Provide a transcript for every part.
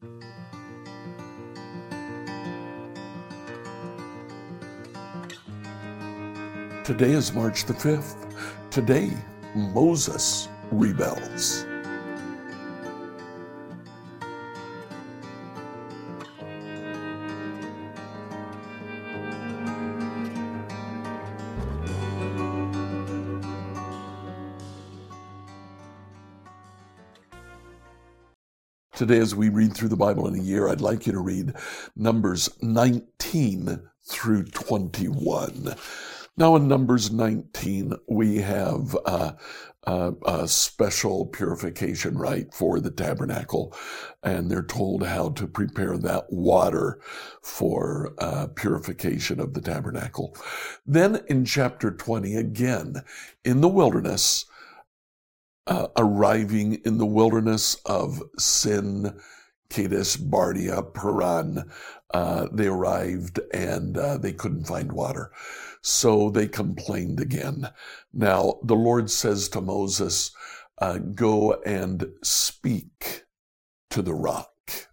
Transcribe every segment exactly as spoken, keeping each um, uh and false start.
Today is March the fifth. Today, Moses rebels. Today, as we read through the Bible in a year, I'd like you to read Numbers nineteen through twenty-one. Now, in Numbers nineteen, we have uh, uh, a special purification rite for the tabernacle, and they're told how to prepare that water for uh, purification of the tabernacle. Then in chapter twenty, again, in the wilderness, uh, arriving in the wilderness of Sin, Kadesh, Barnea, Paran, uh, they arrived and uh, they couldn't find water. So they complained again. Now, the Lord says to Moses, uh, go and speak to the rock.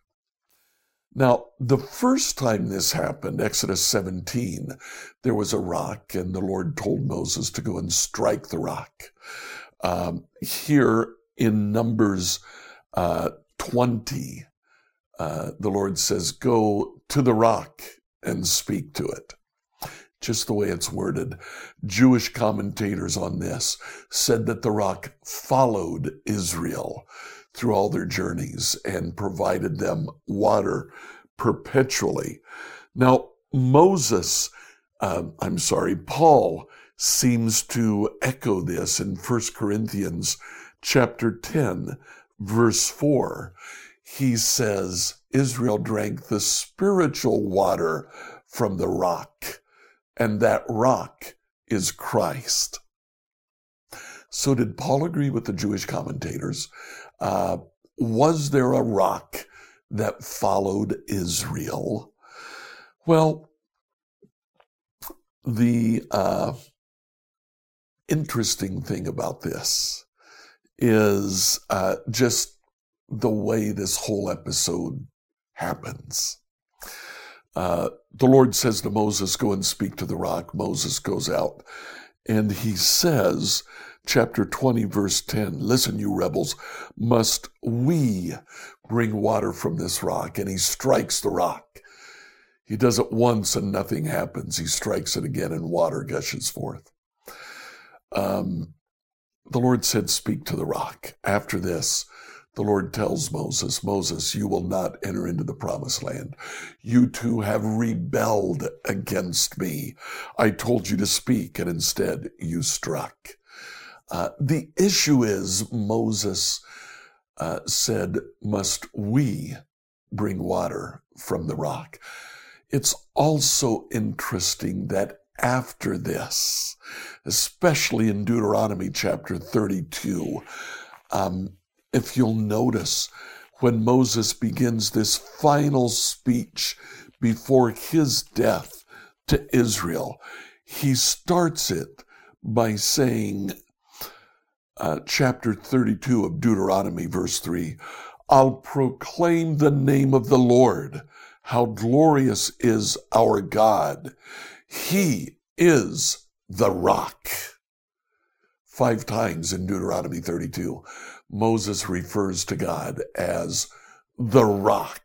Now, the first time this happened, Exodus seventeen, there was a rock, and the Lord told Moses to go and strike the rock. Um, here in Numbers uh, twenty, uh, the Lord says, go to the rock and speak to it. Just the way it's worded. Jewish commentators on this said that the rock followed Israel through all their journeys and provided them water perpetually. Now, Moses, uh, I'm sorry, Paul seems to echo this in First Corinthians chapter ten, verse four. He says, Israel drank the spiritual water from the rock, and that rock is Christ. So did Paul agree with the Jewish commentators? Uh, was there a rock that followed Israel? Well, the uh, interesting thing about this is uh, just the way this whole episode happens. Uh, the Lord says to Moses, go and speak to the rock. Moses goes out and he says, chapter twenty, verse ten, listen, you rebels, must we bring water from this rock? And he strikes the rock. He does it once and nothing happens. He strikes it again and water gushes forth. Um, the Lord said, speak to the rock. After this, the Lord tells Moses, Moses, you will not enter into the promised land. You two have rebelled against me. I told you to speak, and instead you struck. Uh, the issue is Moses uh, said, must we bring water from the rock? It's also interesting that after this, especially in Deuteronomy chapter thirty-two, um, if you'll notice, when Moses begins this final speech before his death to Israel, he starts it by saying, uh, chapter thirty-two of Deuteronomy, verse three, I'll proclaim the name of the Lord. How glorious is our God. He is the rock. Five times in Deuteronomy thirty-two, Moses refers to God as the rock.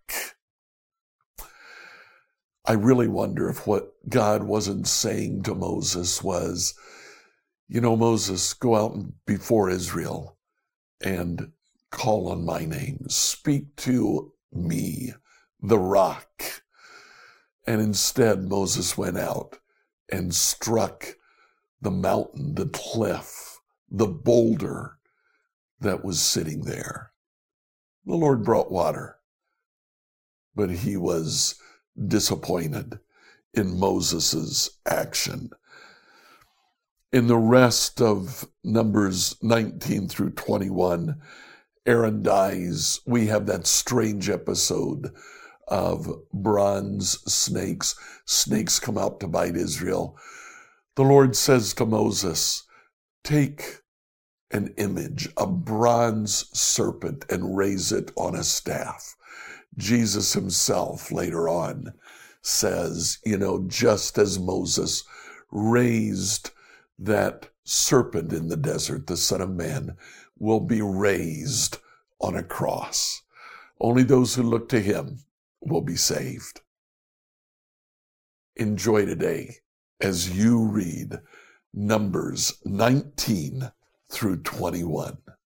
I really wonder if what God wasn't saying to Moses was, you know, Moses, go out before Israel and call on my name. Speak to me, the rock. And instead, Moses went out and struck the mountain, the cliff, the boulder that was sitting there. The Lord brought water, but he was disappointed in Moses's action. In the rest of Numbers nineteen through twenty-one, Aaron dies. We have that strange episode of bronze snakes. Snakes come out to bite Israel. The Lord says to Moses, take an image, a bronze serpent, and raise it on a staff. Jesus himself later on says, you know, just as Moses raised that serpent in the desert, the Son of Man will be raised on a cross. Only those who look to him will be saved. Enjoy today as you read Numbers nineteen through twenty-one.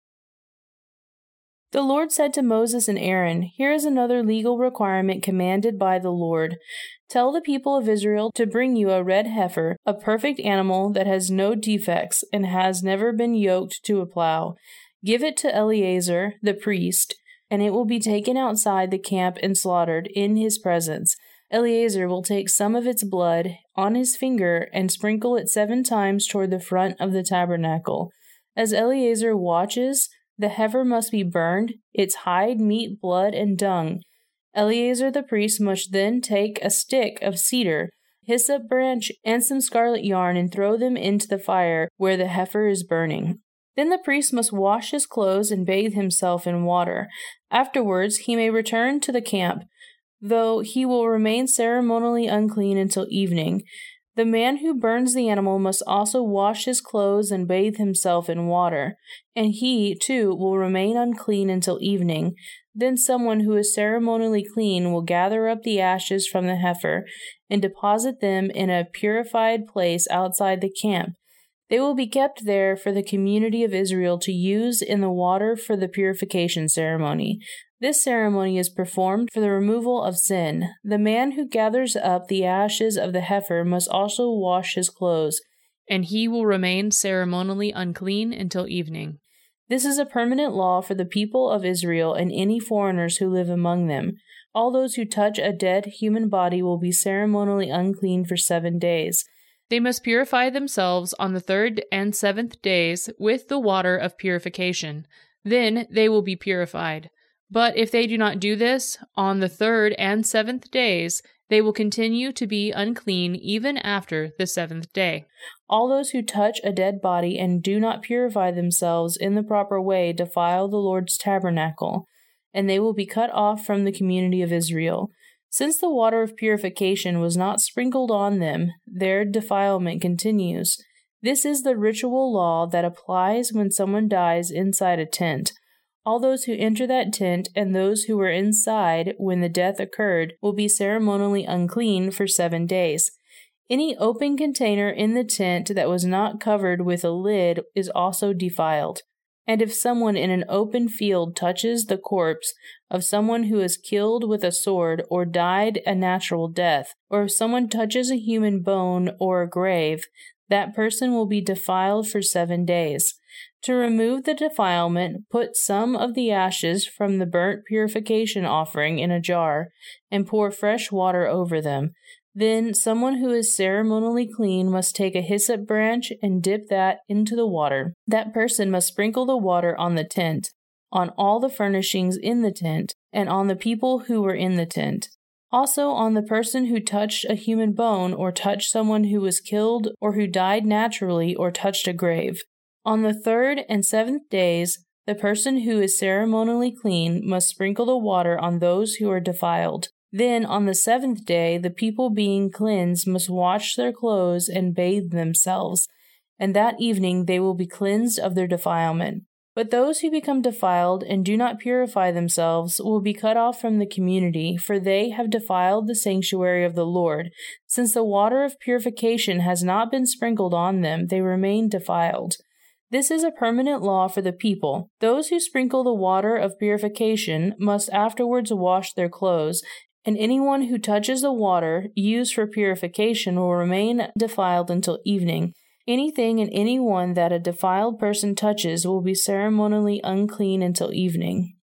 The Lord said to Moses and Aaron, "Here is another legal requirement commanded by the Lord. Tell the people of Israel to bring you a red heifer, a perfect animal that has no defects and has never been yoked to a plow. Give it to Eleazar, the priest, and it will be taken outside the camp and slaughtered in his presence. Eleazar will take some of its blood on his finger and sprinkle it seven times toward the front of the tabernacle. As Eleazar watches, the heifer must be burned, its hide, meat, blood, and dung. Eleazar the priest must then take a stick of cedar, hyssop branch, and some scarlet yarn and throw them into the fire where the heifer is burning. Then the priest must wash his clothes and bathe himself in water. Afterwards he may return to the camp, though he will remain ceremonially unclean until evening. The man who burns the animal must also wash his clothes and bathe himself in water, and he, too, will remain unclean until evening. Then someone who is ceremonially clean will gather up the ashes from the heifer and deposit them in a purified place outside the camp. They will be kept there for the community of Israel to use in the water for the purification ceremony. This ceremony is performed for the removal of sin. The man who gathers up the ashes of the heifer must also wash his clothes, and he will remain ceremonially unclean until evening. This is a permanent law for the people of Israel and any foreigners who live among them. All those who touch a dead human body will be ceremonially unclean for seven days. They must purify themselves on the third and seventh days with the water of purification. Then they will be purified. But if they do not do this, on the third and seventh days, they will continue to be unclean even after the seventh day. All those who touch a dead body and do not purify themselves in the proper way defile the Lord's tabernacle, and they will be cut off from the community of Israel. Since the water of purification was not sprinkled on them, their defilement continues. This is the ritual law that applies when someone dies inside a tent. All those who enter that tent and those who were inside when the death occurred will be ceremonially unclean for seven days. Any open container in the tent that was not covered with a lid is also defiled. And if someone in an open field touches the corpse of someone who is killed with a sword or died a natural death, or if someone touches a human bone or a grave, that person will be defiled for seven days. To remove the defilement, put some of the ashes from the burnt purification offering in a jar and pour fresh water over them. Then someone who is ceremonially clean must take a hyssop branch and dip that into the water. That person must sprinkle the water on the tent, on all the furnishings in the tent, and on the people who were in the tent. Also on the person who touched a human bone or touched someone who was killed or who died naturally or touched a grave. On the third and seventh days, the person who is ceremonially clean must sprinkle the water on those who are defiled. Then, on the seventh day, the people being cleansed must wash their clothes and bathe themselves, and that evening they will be cleansed of their defilement. But those who become defiled and do not purify themselves will be cut off from the community, for they have defiled the sanctuary of the Lord. Since the water of purification has not been sprinkled on them, they remain defiled. This is a permanent law for the people. Those who sprinkle the water of purification must afterwards wash their clothes, and anyone who touches the water used for purification will remain defiled until evening. Anything and anyone that a defiled person touches will be ceremonially unclean until evening.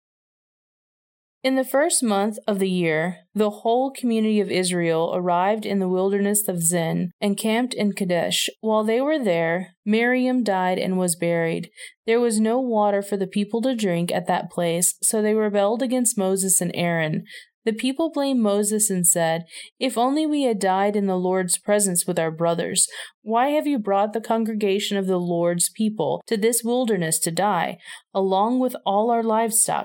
In the first month of the year, the whole community of Israel arrived in the wilderness of Zin and camped in Kadesh. While they were there, Miriam died and was buried. There was no water for the people to drink at that place, so they rebelled against Moses and Aaron. The people blamed Moses and said, "If only we had died in the Lord's presence with our brothers. Why have you brought the congregation of the Lord's people to this wilderness to die, along with all our livestock?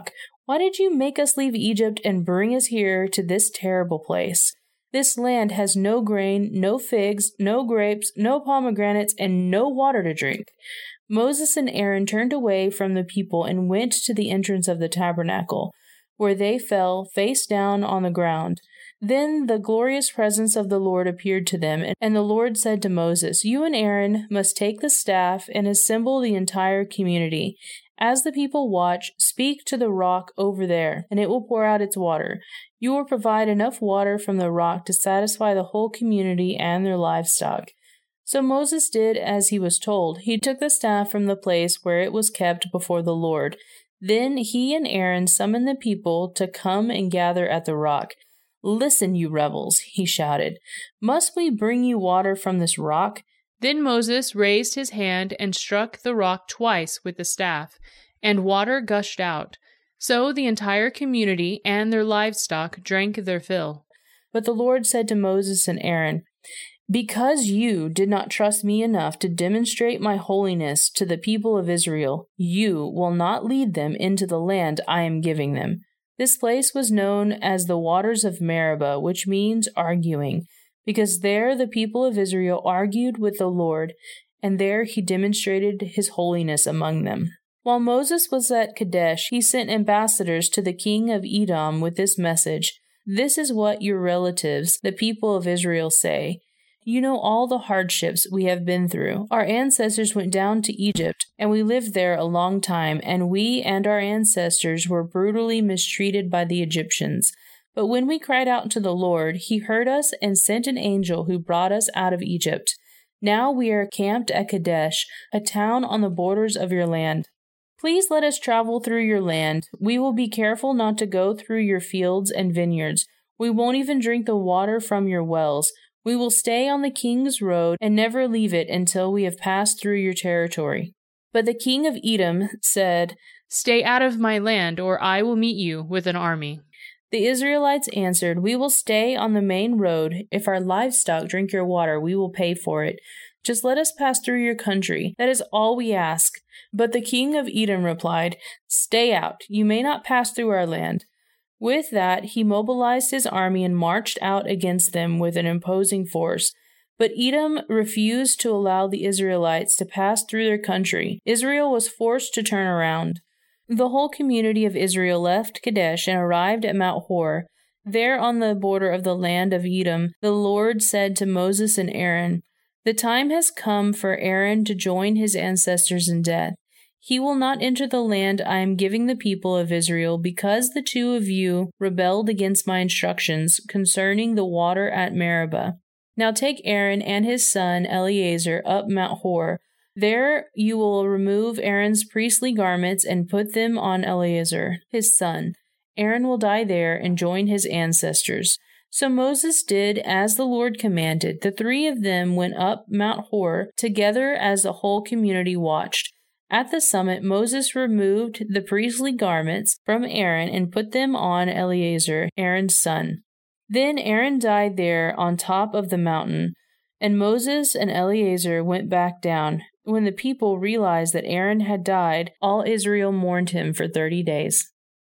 Why did you make us leave Egypt and bring us here to this terrible place? This land has no grain, no figs, no grapes, no pomegranates, and no water to drink." Moses and Aaron turned away from the people and went to the entrance of the tabernacle, where they fell face down on the ground. Then the glorious presence of the Lord appeared to them, and the Lord said to Moses, "You and Aaron must take the staff and assemble the entire community. As the people watch, speak to the rock over there, and it will pour out its water. You will provide enough water from the rock to satisfy the whole community and their livestock." So Moses did as he was told. He took the staff from the place where it was kept before the Lord. Then he and Aaron summoned the people to come and gather at the rock. "Listen, you rebels," he shouted. "Must we bring you water from this rock?" Then Moses raised his hand and struck the rock twice with the staff, and water gushed out. So the entire community and their livestock drank their fill. But the Lord said to Moses and Aaron, "Because you did not trust me enough to demonstrate my holiness to the people of Israel, you will not lead them into the land I am giving them." This place was known as the waters of Meribah, which means arguing, because there the people of Israel argued with the Lord, and there he demonstrated his holiness among them. While Moses was at Kadesh, he sent ambassadors to the king of Edom with this message: "This is what your relatives, the people of Israel, say. You know all the hardships we have been through. Our ancestors went down to Egypt, and we lived there a long time, and we and our ancestors were brutally mistreated by the Egyptians. But when we cried out to the Lord, he heard us and sent an angel who brought us out of Egypt. Now we are camped at Kadesh, a town on the borders of your land. Please let us travel through your land. We will be careful not to go through your fields and vineyards. We won't even drink the water from your wells. We will stay on the king's road and never leave it until we have passed through your territory." But the king of Edom said, "Stay out of my land, or I will meet you with an army." The Israelites answered, "We will stay on the main road. If our livestock drink your water, we will pay for it. Just let us pass through your country. That is all we ask." But the king of Edom replied, "Stay out. You may not pass through our land." With that, he mobilized his army and marched out against them with an imposing force. But Edom refused to allow the Israelites to pass through their country. Israel was forced to turn around. The whole community of Israel left Kadesh and arrived at Mount Hor. There on the border of the land of Edom, the Lord said to Moses and Aaron, "The time has come for Aaron to join his ancestors in death. He will not enter the land I am giving the people of Israel because the two of you rebelled against my instructions concerning the water at Meribah. Now take Aaron and his son Eleazar up Mount Hor. There you will remove Aaron's priestly garments and put them on Eleazar, his son. Aaron will die there and join his ancestors." So Moses did as the Lord commanded. The three of them went up Mount Hor together as the whole community watched. At the summit, Moses removed the priestly garments from Aaron and put them on Eleazar, Aaron's son. Then Aaron died there on top of the mountain, and Moses and Eleazar went back down. When the people realized that Aaron had died, all Israel mourned him for thirty days.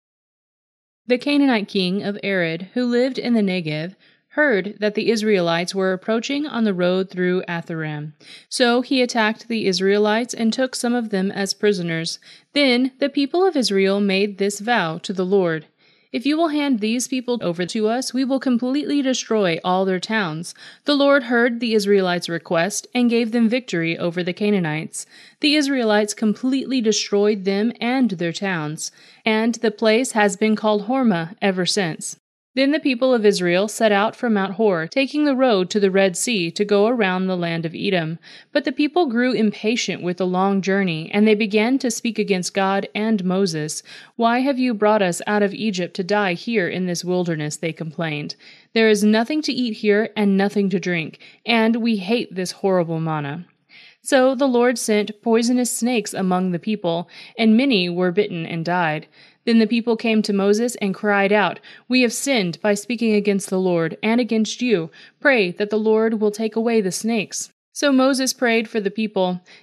The Canaanite king of Arad, who lived in the Negev, heard that the Israelites were approaching on the road through Atharam. So he attacked the Israelites and took some of them as prisoners. Then the people of Israel made this vow to the Lord: "If you will hand these people over to us, we will completely destroy all their towns." The Lord heard the Israelites' request and gave them victory over the Canaanites. The Israelites completely destroyed them and their towns, and the place has been called Hormah ever since. Then the people of Israel set out from Mount Hor, taking the road to the Red Sea to go around the land of Edom. But the people grew impatient with the long journey, and they began to speak against God and Moses. "Why have you brought us out of Egypt to die here in this wilderness?" they complained. "There is nothing to eat here and nothing to drink, and we hate this horrible manna." So the Lord sent poisonous snakes among the people, and many were bitten and died. Then the people came to Moses and cried out, "We have sinned by speaking against the Lord and against you. Pray that the Lord will take away the snakes." So Moses prayed for the people.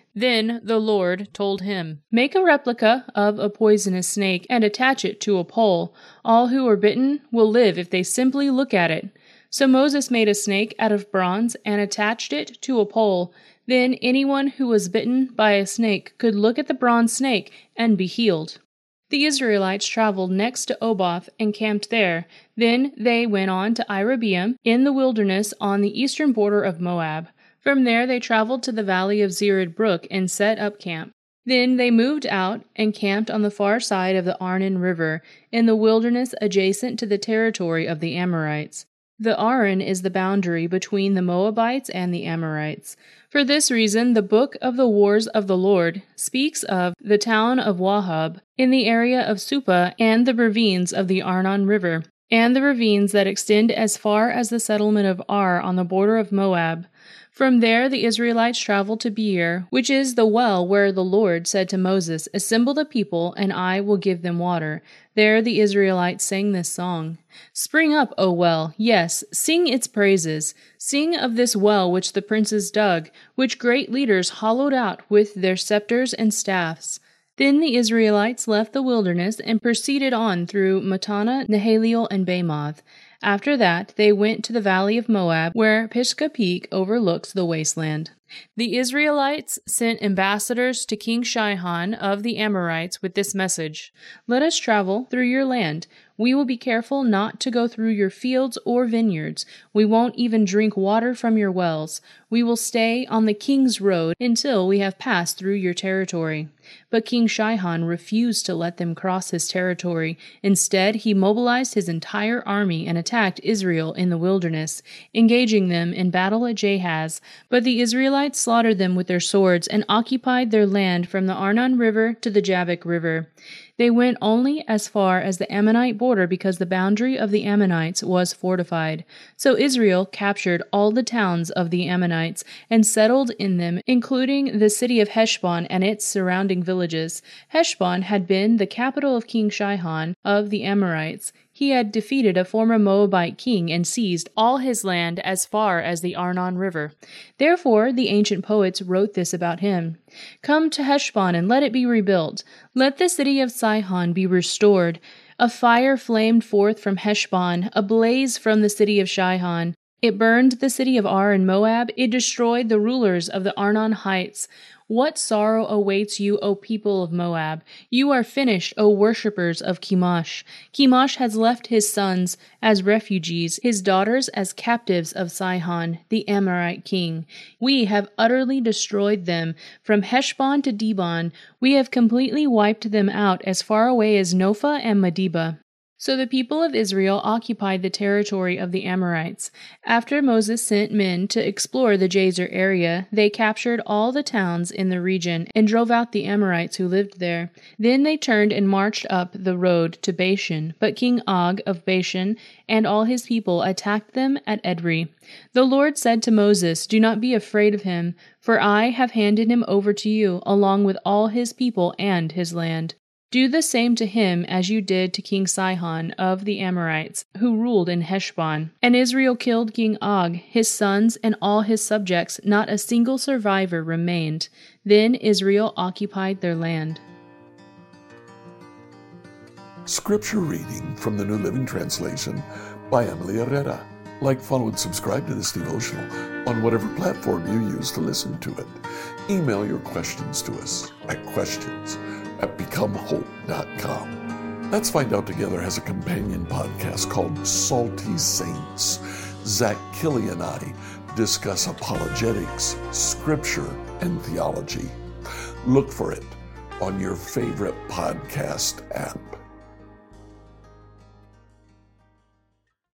Then the Lord told him, "Make a replica of a poisonous snake and attach it to a pole. All who are bitten will live if they simply look at it." So Moses made a snake out of bronze and attached it to a pole. Then anyone who was bitten by a snake could look at the bronze snake and be healed. The Israelites traveled next to Oboth and camped there. Then they went on to Irabeam in the wilderness on the eastern border of Moab. From there they traveled to the valley of Zered Brook and set up camp. Then they moved out and camped on the far side of the Arnon River in the wilderness adjacent to the territory of the Amorites. The Arnon is the boundary between the Moabites and the Amorites. For this reason, the book of the Wars of the Lord speaks of the town of Wahab in the area of Supa and the ravines of the Arnon River, and the ravines that extend as far as the settlement of Ar on the border of Moab. From there the Israelites traveled to Beer, which is the well where the Lord said to Moses, "Assemble the people, and I will give them water." There the Israelites sang this song. "Spring up, O well, yes, sing its praises. Sing of this well which the princes dug, which great leaders hollowed out with their scepters and staffs." Then the Israelites left the wilderness and proceeded on through Matana, Nahaliel, and Bamoth. After that, they went to the valley of Moab, where Pisgah Peak overlooks the wasteland. The Israelites sent ambassadors to King Sihon of the Amorites with this message: "Let us travel through your land. We will be careful not to go through your fields or vineyards. We won't even drink water from your wells. We will stay on the king's road until we have passed through your territory." But King Sihon refused to let them cross his territory. Instead, he mobilized his entire army and attacked Israel in the wilderness, engaging them in battle at Jahaz. But the Israelites slaughtered them with their swords and occupied their land from the Arnon River to the Jabbok River. They went only as far as the Ammonite border because the boundary of the Ammonites was fortified. So Israel captured all the towns of the Ammonites and settled in them, including the city of Heshbon and its surrounding villages. Heshbon had been the capital of King Sihon of the Amorites. He had defeated a former Moabite king and seized all his land as far as the Arnon River. Therefore, the ancient poets wrote this about him: "Come to Heshbon and let it be rebuilt. Let the city of Sihon be restored. A fire flamed forth from Heshbon, a blaze from the city of Sihon. It burned the city of Ar in Moab. It destroyed the rulers of the Arnon heights. What sorrow awaits you, O people of Moab? You are finished, O worshippers of Chemosh. Chemosh has left his sons as refugees, his daughters as captives of Sihon, the Amorite king. We have utterly destroyed them. From Heshbon to Dibon, we have completely wiped them out as far away as Nophah and Medeba." So the people of Israel occupied the territory of the Amorites. After Moses sent men to explore the Jazer area, they captured all the towns in the region and drove out the Amorites who lived there. Then they turned and marched up the road to Bashan, but King Og of Bashan and all his people attacked them at Edrei. The Lord said to Moses, "Do not be afraid of him, for I have handed him over to you, along with all his people and his land. Do the same to him as you did to King Sihon of the Amorites, who ruled in Heshbon." And Israel killed King Og, his sons, and all his subjects. Not a single survivor remained. Then Israel occupied their land. Scripture reading from the New Living Translation by Emily Herrera. Like, follow, and subscribe to this devotional on whatever platform you use to listen to it. Email your questions to us at questions at become hope dot com. Let's Find Out Together has a companion podcast called Salty Saints. Zach Killy and I discuss apologetics, scripture, and theology. Look for it on your favorite podcast app.